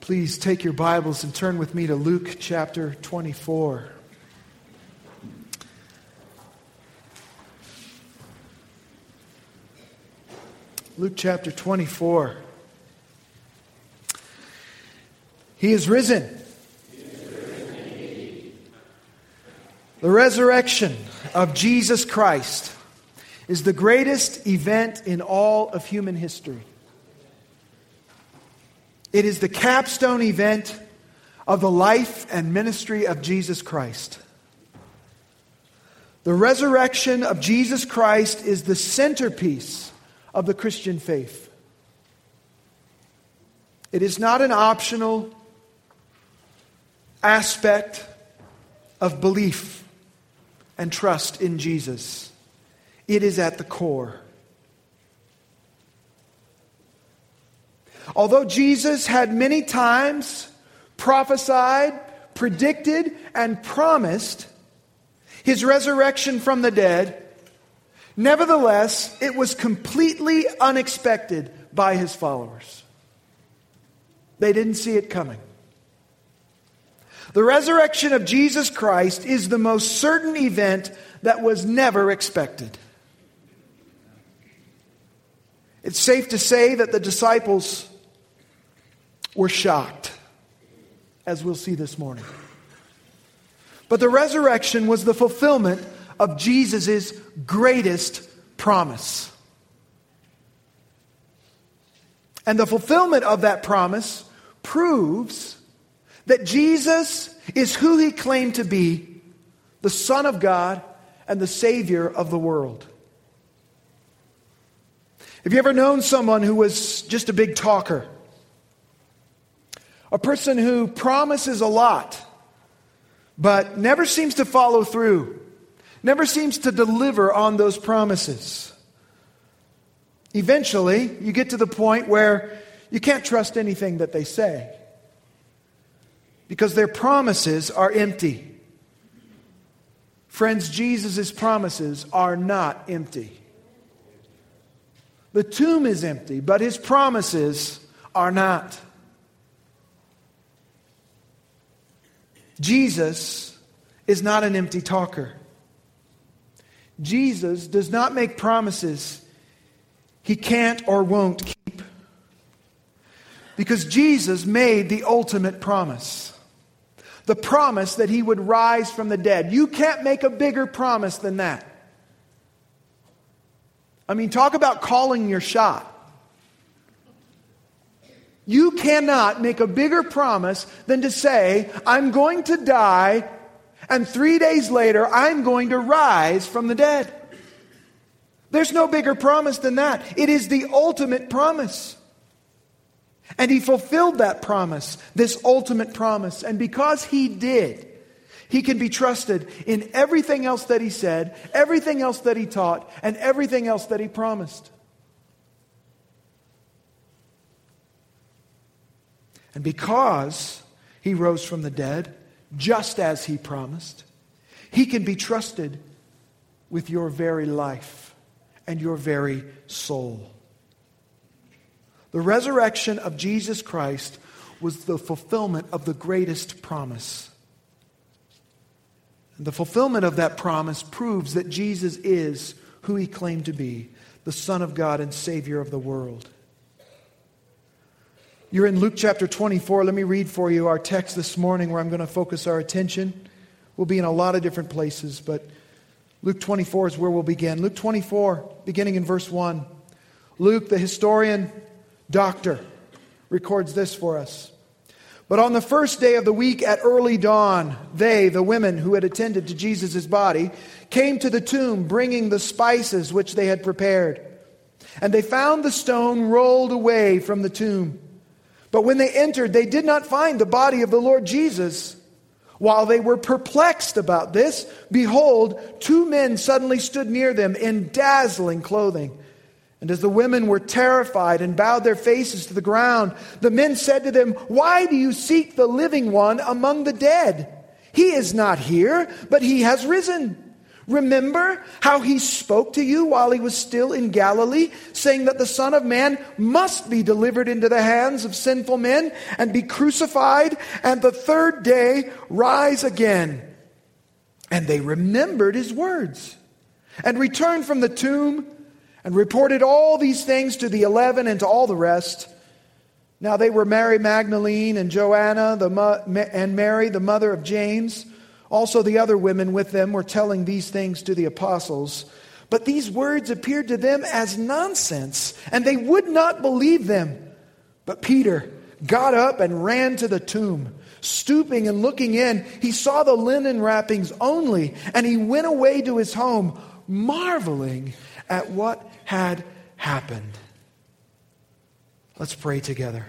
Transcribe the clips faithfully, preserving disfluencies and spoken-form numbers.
Please take your Bibles and turn with me to Luke chapter twenty-four. Luke chapter twenty-four. He is risen. He is risen indeed. The resurrection of Jesus Christ is the greatest event in all of human history. It is the capstone event of the life and ministry of Jesus Christ. The resurrection of Jesus Christ is the centerpiece of the Christian faith. It is not an optional aspect of belief and trust in Jesus. It is at the core. Although Jesus had many times prophesied, predicted, and promised His resurrection from the dead, nevertheless, it was completely unexpected by His followers. They didn't see it coming. The resurrection of Jesus Christ is the most certain event that was never expected. It's safe to say that the disciples were shocked, as we'll see this morning. But the resurrection was the fulfillment of Jesus' greatest promise. And the fulfillment of that promise proves that Jesus is who He claimed to be, the Son of God and the Savior of the world. Have you ever known someone who was just a big talker? A person who promises a lot, but never seems to follow through, never seems to deliver on those promises. Eventually, you get to the point where you can't trust anything that they say, because their promises are empty. Friends, Jesus' promises are not empty. The tomb is empty, but His promises are not. Jesus is not an empty talker. Jesus does not make promises He can't or won't keep. Because Jesus made the ultimate promise. The promise that He would rise from the dead. You can't make a bigger promise than that. I mean, talk about calling your shot. You cannot make a bigger promise than to say, I'm going to die, and three days later, I'm going to rise from the dead. There's no bigger promise than that. It is the ultimate promise. And He fulfilled that promise, this ultimate promise. And because He did, He can be trusted in everything else that He said, everything else that He taught, and everything else that He promised. And because He rose from the dead, just as He promised, He can be trusted with your very life and your very soul. The resurrection of Jesus Christ was the fulfillment of the greatest promise. And the fulfillment of that promise proves that Jesus is who He claimed to be, the Son of God and Savior of the world. You're in Luke chapter twenty-four. Let me read for you our text this morning where I'm going to focus our attention. We'll be in a lot of different places, but Luke twenty-four is where we'll begin. Luke twenty-four, beginning in verse one. Luke, the historian, doctor, records this for us. But on the first day of the week at early dawn, they, the women who had attended to Jesus' body, came to the tomb bringing the spices which they had prepared. And they found the stone rolled away from the tomb. But when they entered, they did not find the body of the Lord Jesus. While they were perplexed about this, behold, two men suddenly stood near them in dazzling clothing. And as the women were terrified and bowed their faces to the ground, the men said to them, "Why do you seek the living one among the dead? He is not here, but He has risen. Remember how he spoke to you while he was still in Galilee, saying that the Son of Man must be delivered into the hands of sinful men and be crucified, and the third day rise again. And they remembered his words, and returned from the tomb, and reported all these things to the eleven and to all the rest. Now they were Mary Magdalene and Joanna the mo- and Mary, the mother of James. Also the other women with them were telling these things to the apostles. But these words appeared to them as nonsense, and they would not believe them. But Peter got up and ran to the tomb. Stooping and looking in, he saw the linen wrappings only, and he went away to his home, marveling at what had happened. Let's pray together.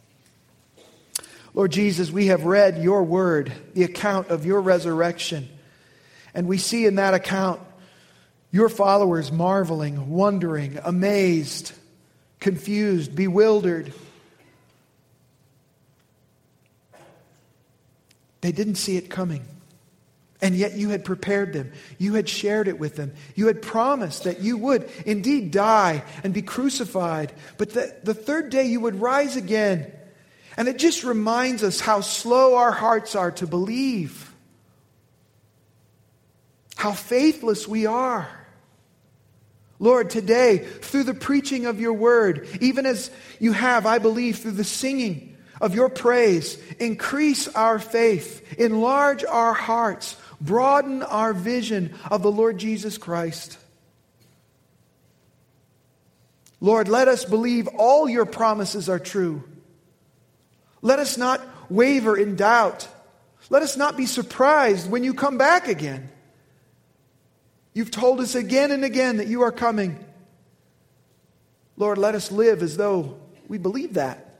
Lord Jesus, we have read your word, the account of your resurrection. And we see in that account your followers marveling, wondering, amazed, confused, bewildered. They didn't see it coming. And yet you had prepared them. You had shared it with them. You had promised that you would indeed die and be crucified, but that the third day you would rise again. And it just reminds us how slow our hearts are to believe. How faithless we are. Lord, today, through the preaching of your word, even as you have, I believe, through the singing of your praise, increase our faith, enlarge our hearts, broaden our vision of the Lord Jesus Christ. Lord, let us believe all your promises are true. Let us not waver in doubt. Let us not be surprised when you come back again. You've told us again and again that you are coming. Lord, let us live as though we believe that.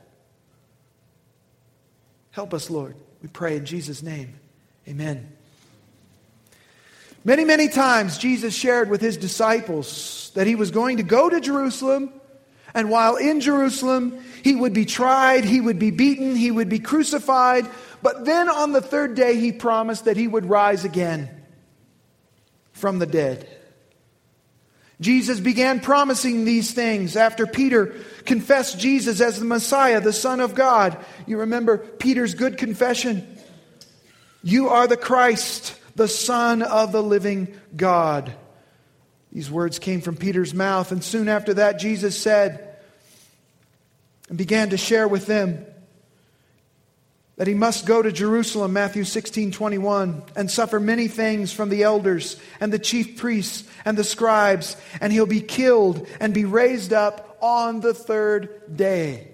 Help us, Lord. We pray in Jesus' name. Amen. Many, many times Jesus shared with his disciples that he was going to go to Jerusalem, and while in Jerusalem, he would be tried, he would be beaten, he would be crucified, but then on the third day he promised that he would rise again from the dead. Jesus began promising these things after Peter confessed Jesus as the Messiah, the Son of God. You remember Peter's good confession. You are the Christ, the Son of the living God. These words came from Peter's mouth, and soon after that Jesus said and began to share with them that he must go to Jerusalem, Matthew sixteen twenty-one, and suffer many things from the elders and the chief priests and the scribes, and he'll be killed and be raised up on the third day.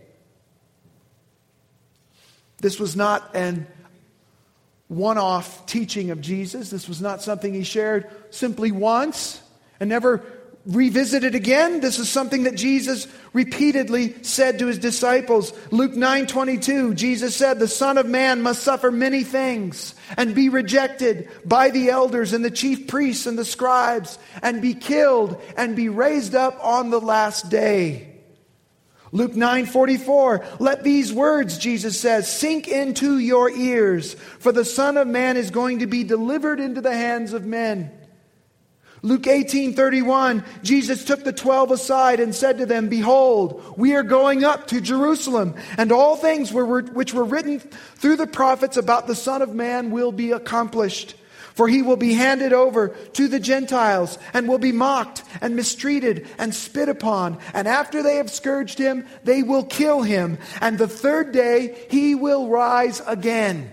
This was not an one-off teaching of Jesus. This was not something he shared simply once and never revisited again. This is something that Jesus repeatedly said to his disciples. Luke nine twenty-two, Jesus said, the Son of Man must suffer many things and be rejected by the elders and the chief priests and the scribes and be killed and be raised up on the last day. Luke nine forty-four, let these words, Jesus says, sink into your ears, for the Son of Man is going to be delivered into the hands of men. Luke eighteen thirty-one, Jesus took the twelve aside and said to them, behold, we are going up to Jerusalem, and all things were, which were written through the prophets about the Son of Man will be accomplished. For he will be handed over to the Gentiles and will be mocked and mistreated and spit upon. And after they have scourged him, they will kill him. And the third day he will rise again.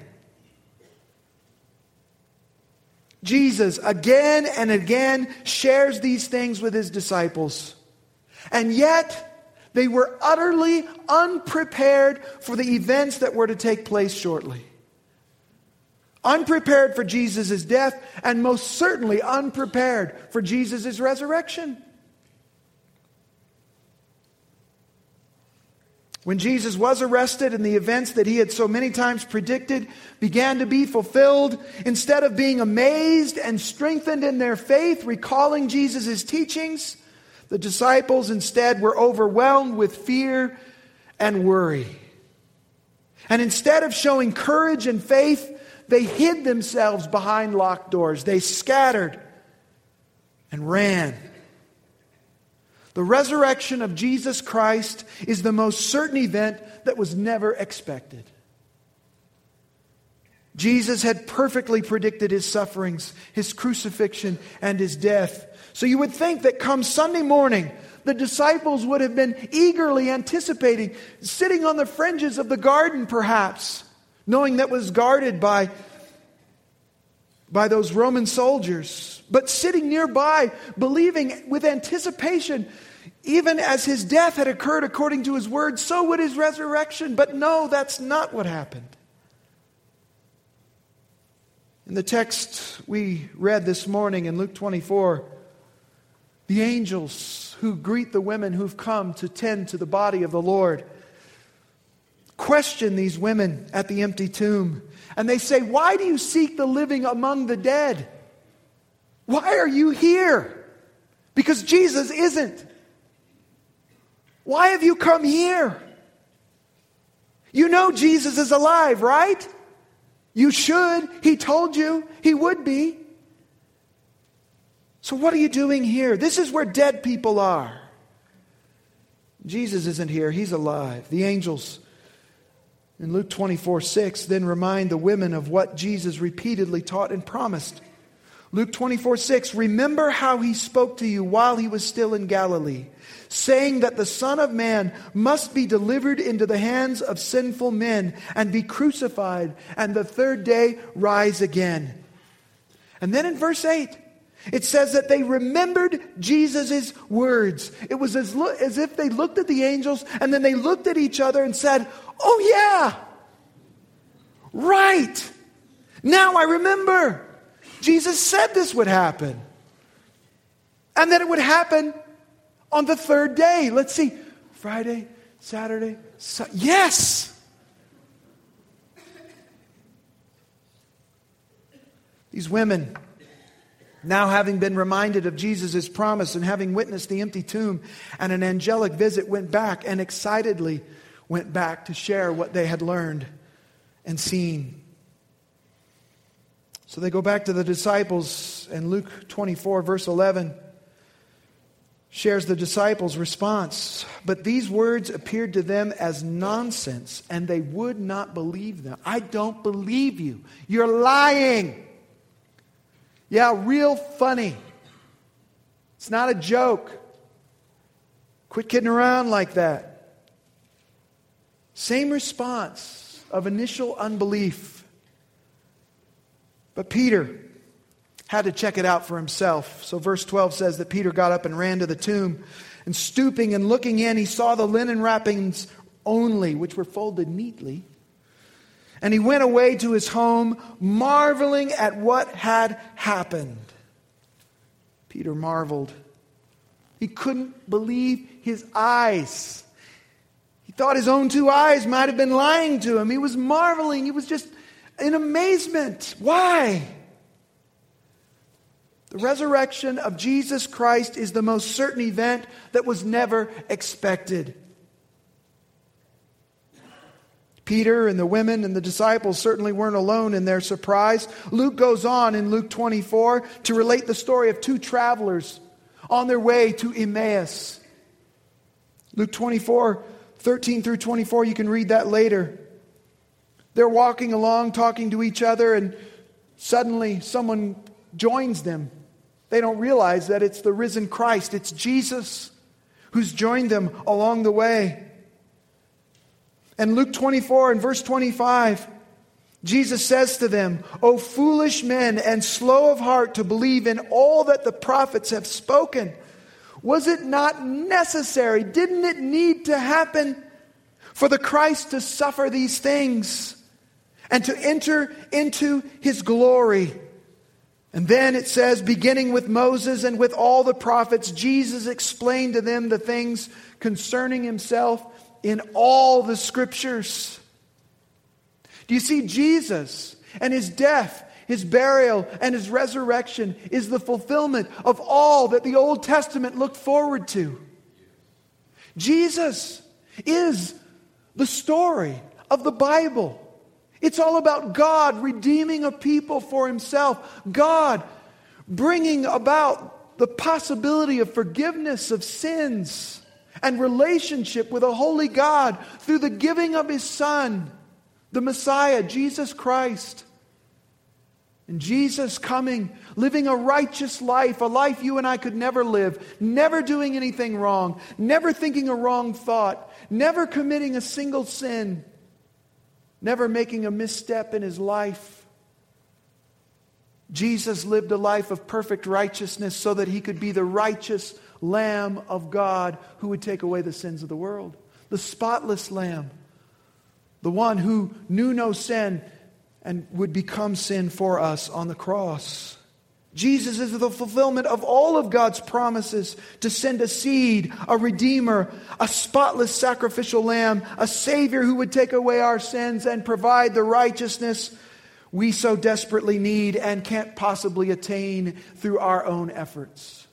Jesus again and again shares these things with his disciples. And yet they were utterly unprepared for the events that were to take place shortly. Unprepared for Jesus' death, and most certainly unprepared for Jesus' resurrection. When Jesus was arrested and the events that he had so many times predicted began to be fulfilled, instead of being amazed and strengthened in their faith, recalling Jesus' teachings, the disciples instead were overwhelmed with fear and worry. And instead of showing courage and faith, they hid themselves behind locked doors. They scattered and ran. The resurrection of Jesus Christ is the most certain event that was never expected. Jesus had perfectly predicted his sufferings, his crucifixion, and his death. So you would think that come Sunday morning, the disciples would have been eagerly anticipating, sitting on the fringes of the garden perhaps, knowing that was guarded by, by those Roman soldiers, but sitting nearby, believing with anticipation, even as his death had occurred according to his word, so would his resurrection. But no, that's not what happened. In the text we read this morning in Luke twenty-four, the angels who greet the women who've come to tend to the body of the Lord question these women at the empty tomb. And they say, "Why do you seek the living among the dead? Why are you here? Because Jesus isn't. Why have you come here? You know Jesus is alive, right? You should. He told you he would be. So what are you doing here? This is where dead people are." Jesus isn't here. He's alive. The angels in Luke twenty-four six then remind the women of what Jesus repeatedly taught and promised. Luke twenty-four six, "Remember how he spoke to you while he was still in Galilee, saying that the Son of Man must be delivered into the hands of sinful men and be crucified, and the third day rise again." And then in verse eight, it says that they remembered Jesus' words. It was as, lo- as if they looked at the angels and then they looked at each other and said, "Oh yeah, right. Now I remember. Jesus said this would happen. And that it would happen on the third day." Let's see. Friday, Saturday, Su- yes! These women, now having been reminded of Jesus' promise and having witnessed the empty tomb and an angelic visit, went back and excitedly went back to share what they had learned and seen. So they go back to the disciples, and Luke twenty-four verse eleven shares the disciples' response. "But these words appeared to them as nonsense, and they would not believe them." I don't believe you. You're lying. Yeah, real funny. It's not a joke. Quit kidding around like that. Same response of initial unbelief. But Peter had to check it out for himself. So verse twelve says that Peter got up and ran to the tomb. And stooping and looking in, he saw the linen wrappings only, which were folded neatly. And he went away to his home, marveling at what had happened. Peter marveled. He couldn't believe his eyes. He thought his own two eyes might have been lying to him. He was marveling. He was just in amazement. Why? The resurrection of Jesus Christ is the most certain event that was never expected. Peter and the women and the disciples certainly weren't alone in their surprise. Luke goes on in Luke twenty-four to relate the story of two travelers on their way to Emmaus. Luke twenty-four, thirteen through twenty-four, you can read that later. They're walking along, talking to each other, and suddenly someone joins them. They don't realize that it's the risen Christ. It's Jesus who's joined them along the way. And Luke twenty-four and verse twenty-five, Jesus says to them, "O foolish men and slow of heart to believe in all that the prophets have spoken. Was it not necessary, didn't it need to happen for the Christ to suffer these things and to enter into his glory?" And then it says, beginning with Moses and with all the prophets, Jesus explained to them the things concerning himself in all the scriptures. Do you see? Jesus and his death, his burial, and his resurrection is the fulfillment of all that the Old Testament looked forward to. Jesus is the story of the Bible. It's all about God redeeming a people for himself. God bringing about the possibility of forgiveness of sins and relationship with a holy God through the giving of His Son, the Messiah, Jesus Christ. And Jesus coming, living a righteous life, a life you and I could never live, never doing anything wrong, never thinking a wrong thought, never committing a single sin, never making a misstep in His life. Jesus lived a life of perfect righteousness so that He could be the righteous Lamb of God who would take away the sins of the world. The spotless Lamb. The one who knew no sin and would become sin for us on the cross. Jesus is the fulfillment of all of God's promises to send a seed, a redeemer, a spotless sacrificial lamb, a Savior who would take away our sins and provide the righteousness we so desperately need and can't possibly attain through our own efforts.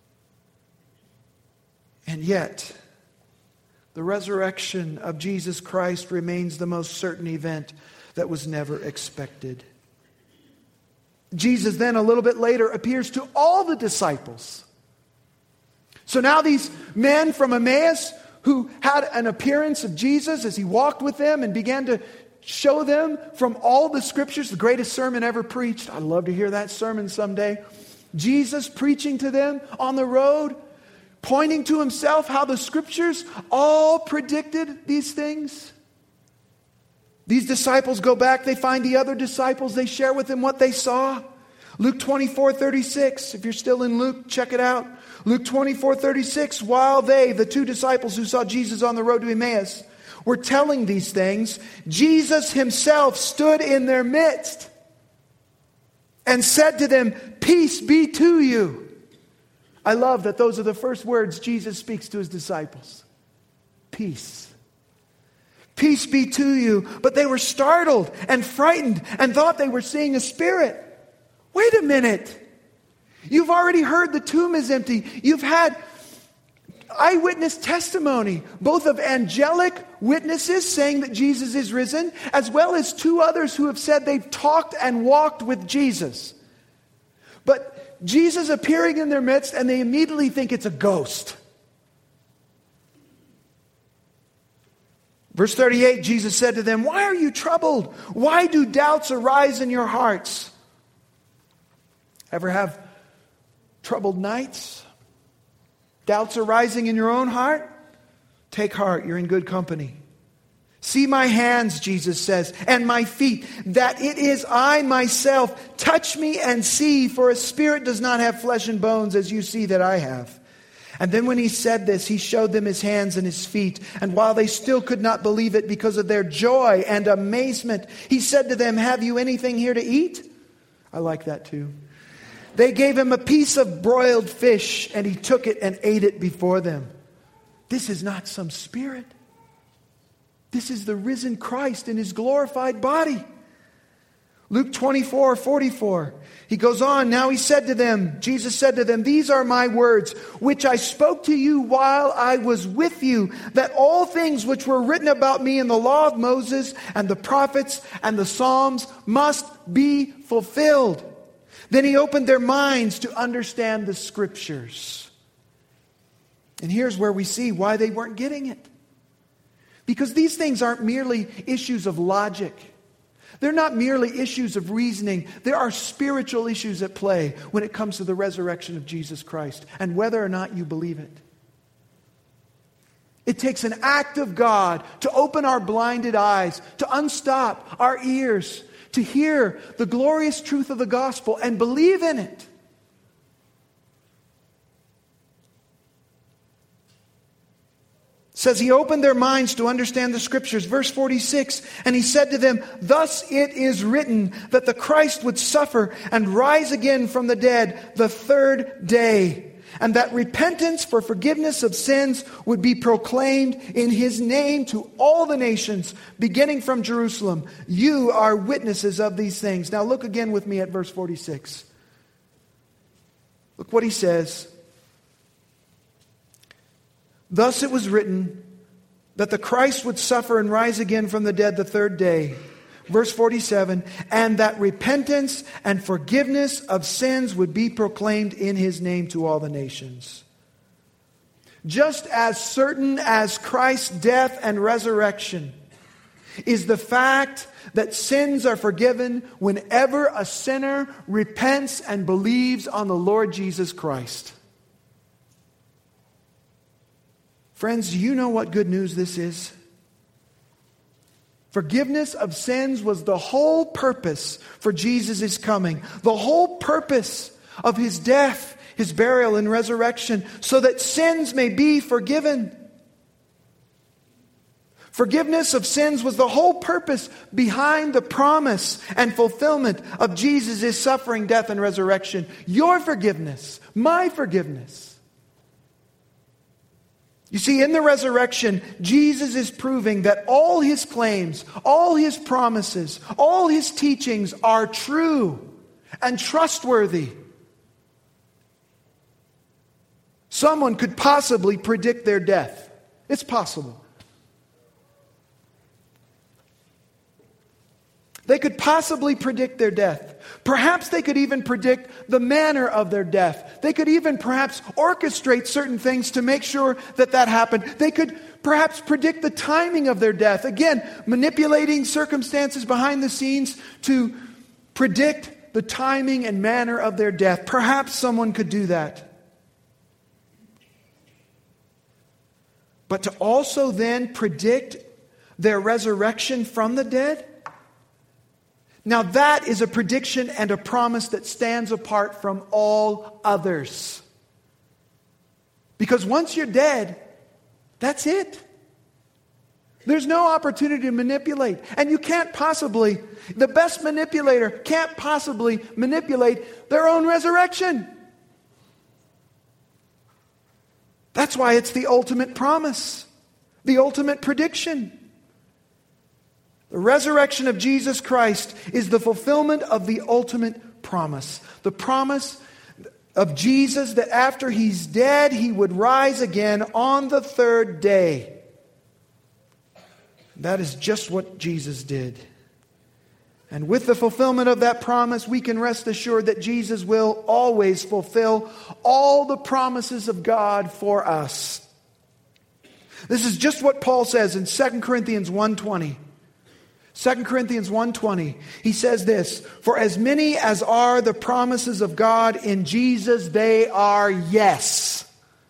And yet, the resurrection of Jesus Christ remains the most certain event that was never expected. Jesus then, a little bit later, appears to all the disciples. So now these men from Emmaus who had an appearance of Jesus as He walked with them and began to show them from all the Scriptures, the greatest sermon ever preached. I'd love to hear that sermon someday. Jesus preaching to them on the road, pointing to Himself, how the Scriptures all predicted these things. These disciples go back, they find the other disciples, they share with them what they saw. Luke twenty-four thirty-six, if you're still in Luke, check it out. Luke twenty-four thirty-six, while they, the two disciples who saw Jesus on the road to Emmaus, were telling these things, Jesus Himself stood in their midst and said to them, "Peace be to you." I love that those are the first words Jesus speaks to His disciples. Peace. Peace be to you. But they were startled and frightened and thought they were seeing a spirit. Wait a minute. You've already heard the tomb is empty. You've had eyewitness testimony, both of angelic witnesses saying that Jesus is risen, as well as two others who have said they've talked and walked with Jesus. But Jesus appearing in their midst, and they immediately think it's a ghost. Verse thirty-eight, Jesus said to them, "Why are you troubled? Why do doubts arise in your hearts?" Ever have troubled nights? Doubts arising in your own heart? Take heart, you're in good company. "See my hands," Jesus says, "and my feet, that it is I myself. Touch me and see, for a spirit does not have flesh and bones as you see that I have." And then when He said this, He showed them His hands and His feet. And while they still could not believe it because of their joy and amazement, He said to them, "Have you anything here to eat?" I like that too. They gave Him a piece of broiled fish, and He took it and ate it before them. This is not some spirit. This is the risen Christ in His glorified body. Luke twenty-four forty-four. He goes on, "Now He said to them," Jesus said to them, "These are my words, which I spoke to you while I was with you, that all things which were written about me in the law of Moses and the prophets and the Psalms must be fulfilled." Then He opened their minds to understand the Scriptures. And here's where we see why they weren't getting it. Because these things aren't merely issues of logic. They're not merely issues of reasoning. There are spiritual issues at play when it comes to the resurrection of Jesus Christ and whether or not you believe it. It takes an act of God to open our blinded eyes, to unstop our ears, to hear the glorious truth of the gospel and believe in it. It says He opened their minds to understand the Scriptures. Verse forty-six, "And He said to them, Thus it is written that the Christ would suffer and rise again from the dead the third day, and that repentance for forgiveness of sins would be proclaimed in His name to all the nations, beginning from Jerusalem. You are witnesses of these things." Now look again with me at verse forty-six. Look what He says. "Thus it was written that the Christ would suffer and rise again from the dead the third day, Verse forty-seven, and that repentance and forgiveness of sins would be proclaimed in His name to all the nations. Just as certain as Christ's death and resurrection is the fact that sins are forgiven whenever a sinner repents and believes on the Lord Jesus Christ. Friends, do you know what good news this is? Forgiveness of sins was the whole purpose for Jesus' coming. The whole purpose of His death, His burial and resurrection, so that sins may be forgiven. Forgiveness of sins was the whole purpose behind the promise and fulfillment of Jesus' suffering, death, and resurrection. Your forgiveness, my forgiveness. You see, in the resurrection, Jesus is proving that all His claims, all His promises, all His teachings are true and trustworthy. Someone could possibly predict their death. It's possible. They could possibly predict their death. Perhaps they could even predict the manner of their death. They could even perhaps orchestrate certain things to make sure that that happened. They could perhaps predict the timing of their death. Again, manipulating circumstances behind the scenes to predict the timing and manner of their death. Perhaps someone could do that. But to also then predict their resurrection from the dead? Now that is a prediction and a promise that stands apart from all others. Because once you're dead, that's it. There's no opportunity to manipulate. And you can't possibly, the best manipulator can't possibly manipulate their own resurrection. That's why it's the ultimate promise, the ultimate prediction. The resurrection of Jesus Christ is the fulfillment of the ultimate promise. The promise of Jesus that after He's dead, He would rise again on the third day. That is just what Jesus did. And with the fulfillment of that promise, we can rest assured that Jesus will always fulfill all the promises of God for us. This is just what Paul says in Second Corinthians one twenty. Second Corinthians one twenty, he says this, for as many as are the promises of God in Jesus, they are yes.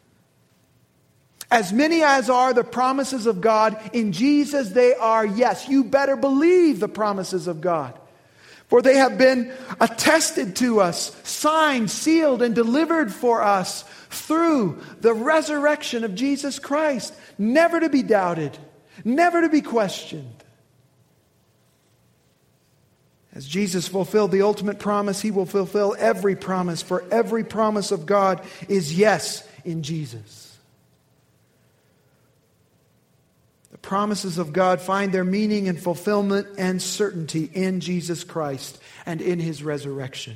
As many as are the promises of God in Jesus, they are yes. You better believe the promises of God. For they have been attested to us, signed, sealed, and delivered for us through the resurrection of Jesus Christ. Never to be doubted, never to be questioned. As Jesus fulfilled the ultimate promise, He will fulfill every promise. For every promise of God is yes in Jesus. The promises of God find their meaning and fulfillment and certainty in Jesus Christ and in His resurrection.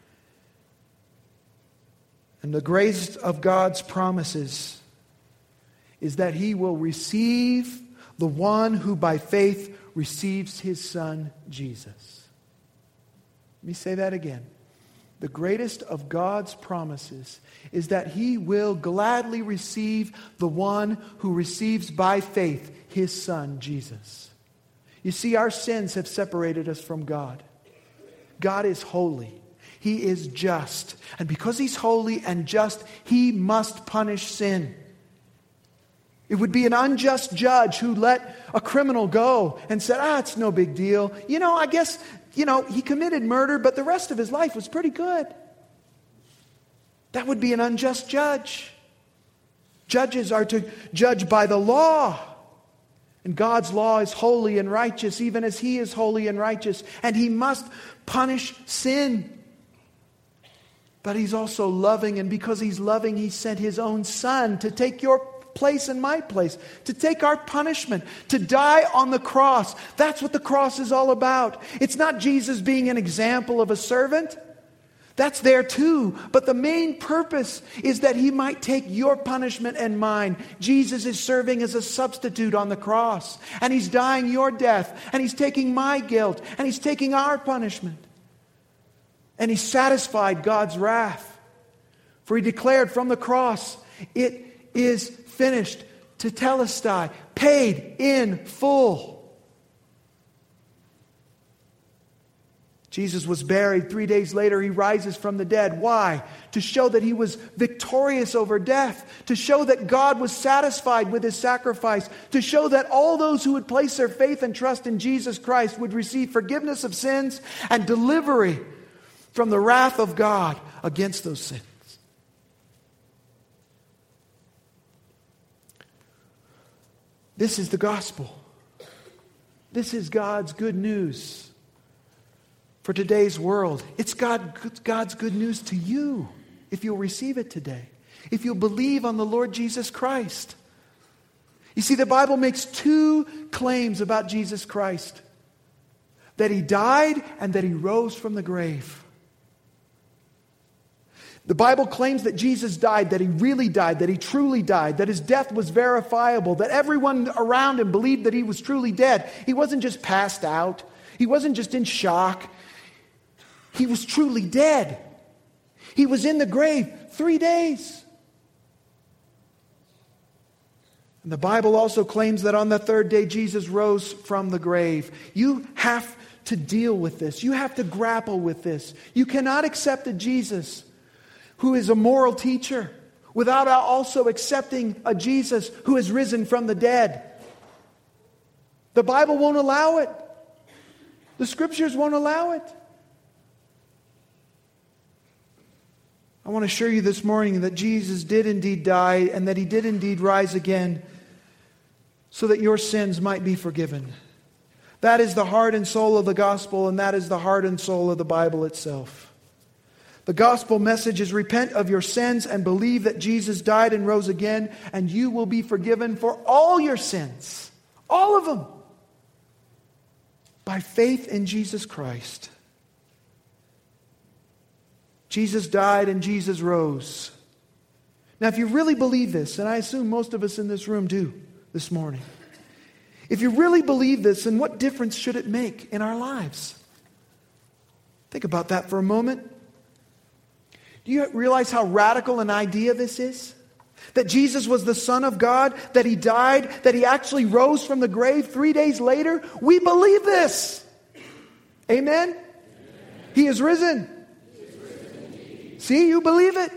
And the greatest of God's promises is that He will receive the one who by faith receives His Son, Jesus. Let me say that again. The greatest of God's promises is that He will gladly receive the one who receives by faith His Son, Jesus. You see, our sins have separated us from God. God is holy. He is just. And because He's holy and just, He must punish sin. It would be an unjust judge who let a criminal go and said, ah, it's no big deal. You know, I guess... You know, he committed murder, but the rest of his life was pretty good. That would be an unjust judge. Judges are to judge by the law. And God's law is holy and righteous, even as He is holy and righteous. And He must punish sin. But He's also loving, and because He's loving, He sent His own Son to take your place and my place, to take our punishment, to die on the cross. That's what the cross is all about. It's not Jesus being an example of a servant. That's there too. But the main purpose is that he might take your punishment and mine. Jesus is serving as a substitute on the cross. And he's dying your death. And he's taking my guilt. And he's taking our punishment. And he satisfied God's wrath. For he declared from the cross, it is finished. Tetelestai, paid in full. Jesus was buried. Three days later, he rises from the dead. Why? To show that he was victorious over death. To show that God was satisfied with his sacrifice. To show that all those who would place their faith and trust in Jesus Christ would receive forgiveness of sins and delivery from the wrath of God against those sins. This is the gospel. This is God's good news for today's world. It's God, God's good news to you if you'll receive it today. If you'll believe on the Lord Jesus Christ. You see, the Bible makes two claims about Jesus Christ. That he died and that he rose from the grave. The Bible claims that Jesus died, that he really died, that he truly died, that his death was verifiable, that everyone around him believed that he was truly dead. He wasn't just passed out. He wasn't just in shock. He was truly dead. He was in the grave three days. And the Bible also claims that on the third day Jesus rose from the grave. You have to deal with this. You have to grapple with this. You cannot accept a Jesus who is a moral teacher without also accepting a Jesus who has risen from the dead. The Bible won't allow it. The Scriptures won't allow it. I want to assure you this morning that Jesus did indeed die and that he did indeed rise again so that your sins might be forgiven. That is the heart and soul of the gospel, and that is the heart and soul of the Bible itself. The gospel message is repent of your sins and believe that Jesus died and rose again, and you will be forgiven for all your sins. All of them. By faith in Jesus Christ. Jesus died and Jesus rose. Now, if you really believe this, and I assume most of us in this room do this morning, if you really believe this, then what difference should it make in our lives? Think about that for a moment. Do you realize how radical an idea this is? That Jesus was the Son of God, that he died, that he actually rose from the grave three days later? We believe this. Amen? Amen. He is risen. See, you believe it.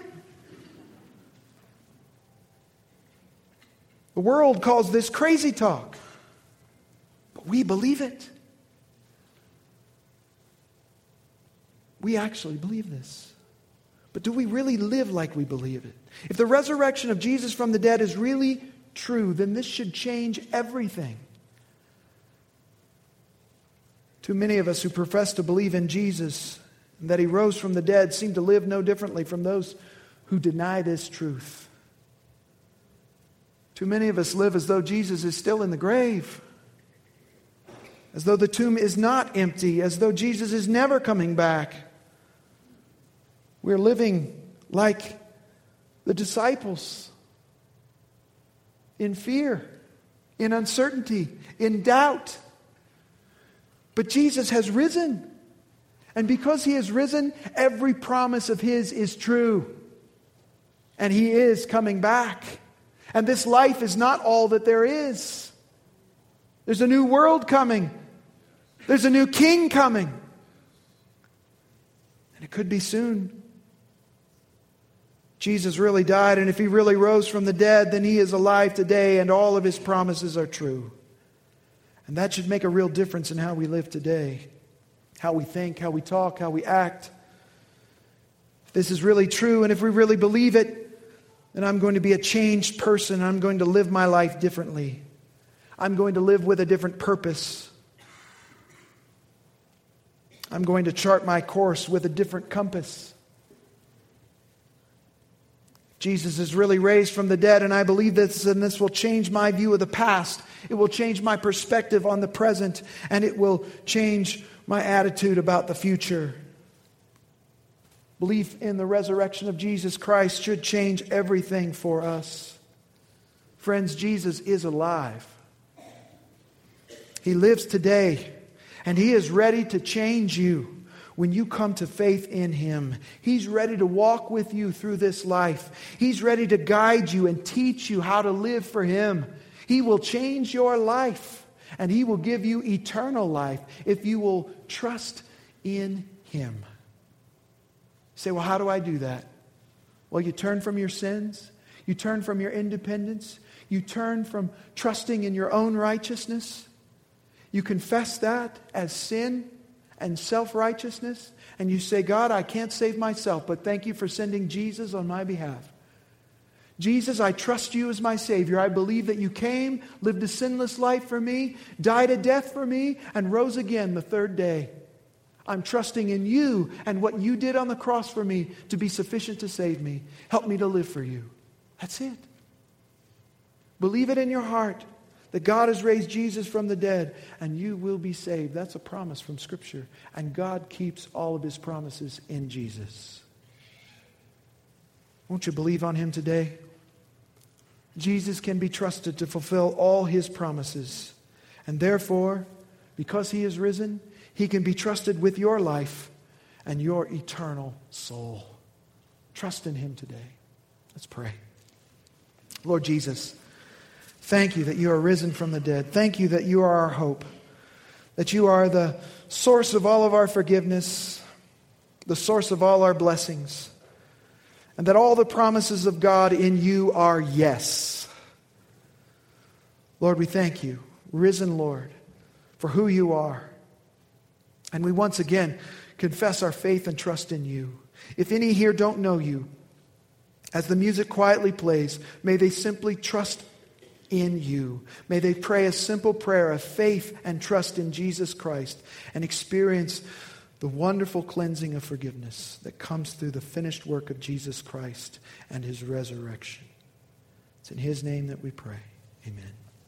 The world calls this crazy talk. But we believe it. We actually believe this. But do we really live like we believe it? If the resurrection of Jesus from the dead is really true, then this should change everything. Too many of us who profess to believe in Jesus and that he rose from the dead seem to live no differently from those who deny this truth. Too many of us live as though Jesus is still in the grave, as though the tomb is not empty, as though Jesus is never coming back. We're living like the disciples, in fear, in uncertainty, in doubt. But Jesus has risen. And because he has risen, every promise of his is true. And he is coming back. And this life is not all that there is. There's a new world coming. There's a new king coming. And it could be soon. Jesus really died, and if he really rose from the dead, then he is alive today, and all of his promises are true. And that should make a real difference in how we live today. How we think, how we talk, how we act. If this is really true, and if we really believe it, then I'm going to be a changed person. I'm going to live my life differently. I'm going to live with a different purpose. I'm going to chart my course with a different compass. Jesus is really raised from the dead, and I believe this, and this will change my view of the past. It will change my perspective on the present, and it will change my attitude about the future. Belief in the resurrection of Jesus Christ should change everything for us. Friends, Jesus is alive. He lives today, and He is ready to change you when you come to faith in Him. He's ready to walk with you through this life. He's ready to guide you and teach you how to live for Him. He will change your life, and He will give you eternal life if you will trust in Him. You say, well, how do I do that? Well, you turn from your sins. You turn from your independence. You turn from trusting in your own righteousness. You confess that as sin and self-righteousness. And you say, God, I can't save myself, but thank you for sending Jesus on my behalf. Jesus, I trust you as my Savior. I believe that you came, lived a sinless life for me, died a death for me, and rose again the third day. I'm trusting in you and what you did on the cross for me to be sufficient to save me. Help me to live for you. That's it. Believe it in your heart that God has raised Jesus from the dead and you will be saved. That's a promise from Scripture. And God keeps all of His promises in Jesus. Won't you believe on Him today? Jesus can be trusted to fulfill all His promises. And therefore, because He is risen, He can be trusted with your life and your eternal soul. Trust in Him today. Let's pray. Lord Jesus, thank you that you are risen from the dead. Thank you that you are our hope. That you are the source of all of our forgiveness, the source of all our blessings. And that all the promises of God in you are yes. Lord, we thank you, risen Lord, for who you are. And we once again confess our faith and trust in you. If any here don't know you, as the music quietly plays, may they simply trust in you. May they pray a simple prayer of faith and trust in Jesus Christ and experience the wonderful cleansing of forgiveness that comes through the finished work of Jesus Christ and His resurrection. It's in His name that we pray. Amen.